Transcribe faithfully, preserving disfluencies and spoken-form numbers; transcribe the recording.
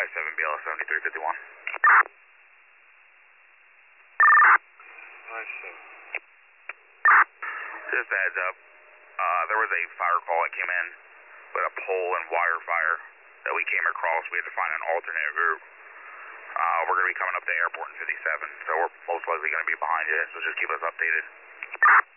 five seven B L seventy-three fifty-one. five seven. Just a heads up, uh, there was a fire call that came in, but a pole and wire fire that we came across. We had to find an alternate route. Uh, we're going to be coming up to airport in fifty-seven, so we're most likely going to be behind you, so just keep us updated.